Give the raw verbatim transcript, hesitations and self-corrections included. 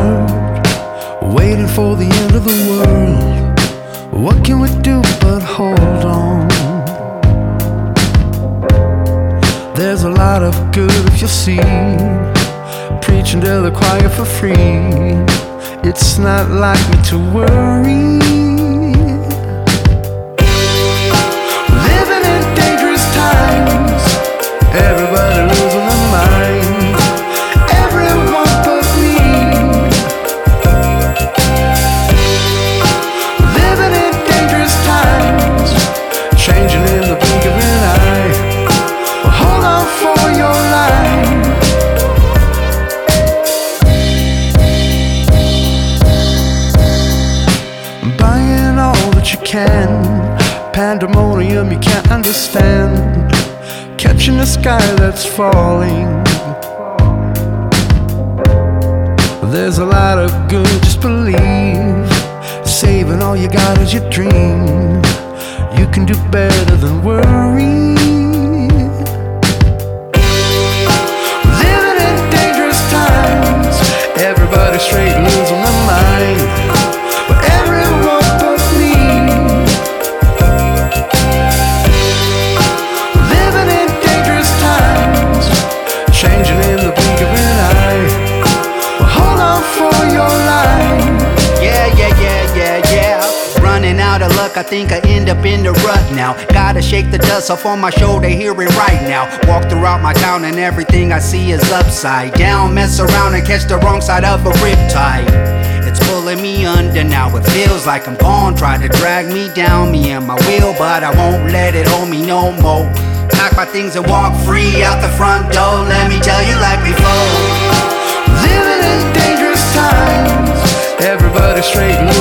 heart, waiting for the end of the world. What can we do but hold on? There's a lot of good if you'll see, preaching to the choir for free. It's not like me to worry. Living in dangerous times, everybody losing their mind, everyone but me. Living in dangerous times, changing in the blink of an eye. Well, hold on for your life. Buying all that you can, pandemonium you can't understand, catching the sky that's falling. There's a lot of good, just believe. Saving all you got is your dream. You can do better than worry. Living in dangerous times, everybody straight losing their mind, but everyone but me. Living in dangerous times, changing in the blink of an eye. Well, hold on for your life. Yeah, yeah, yeah, yeah, yeah. Running out of luck, I think I end up in the rut now. Gotta shake the dust off on my shoulder, hear it right now. Walk throughout my town and everything I see is upside down. Mess around and catch the wrong side of a riptide. It's pulling me under now, it feels like I'm gone. Try to drag me down, me and my wheel, but I won't let it hold me no more. Pack my things and walk free out the front door. Let me tell you like before. Living in dangerous times, everybody straight